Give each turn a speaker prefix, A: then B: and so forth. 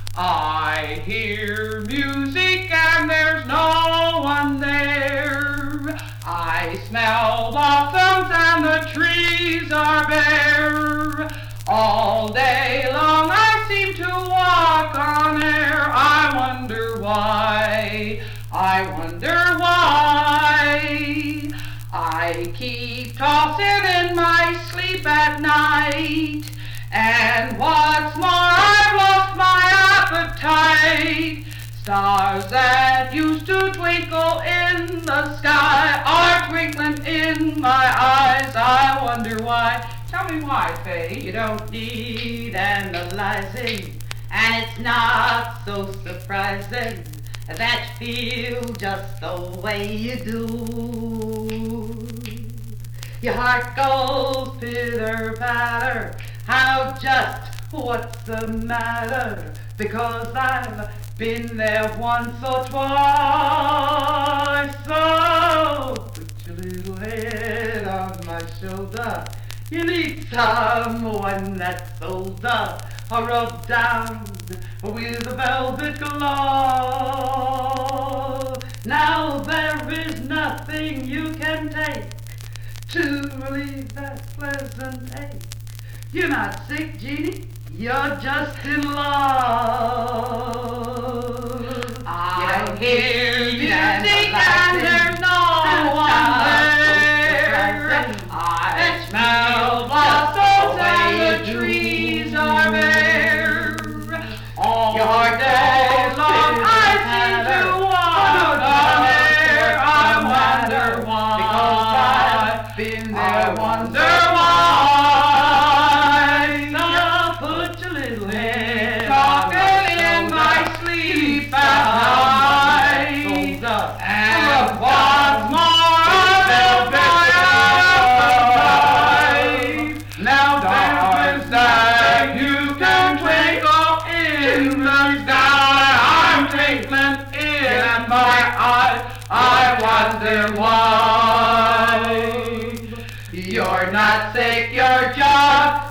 A: I hear music and there's no one there. I smell blossoms and the trees are bare. All day long I seem to walk on air. I wonder why, I wonder why. I keep tossing in my sleep at night, and what's more, I've lost my appetite. Stars that used to twinkle in the sky are twinkling in my eyes. I wonder why. Tell me why, Faye.
B: You don't need analyzing, and it's not so surprising that you feel just the way you do. Your heart goes pitter-patter. How just, what's the matter? Because I've been there once or twice. So put your little head on my shoulder. You need someone that's older, or rub down with a velvet glove. Now there is nothing you can take to relieve that pleasant ache. You're not sick, Jeannie, you're just in love.
A: I hear music and there's no one there. I smell blossoms and the trees are bare. All day long I seem to walk on air. I wonder why,
B: because I've been there
A: I
B: once.
A: wonder why.
B: Now put your little head
A: Talking in my sleep at night, and what's more, I felt my appetite. Now there's that you can twinkle in the sky. I'm twinkling in my eyes. I wonder why. You're not sick, you're just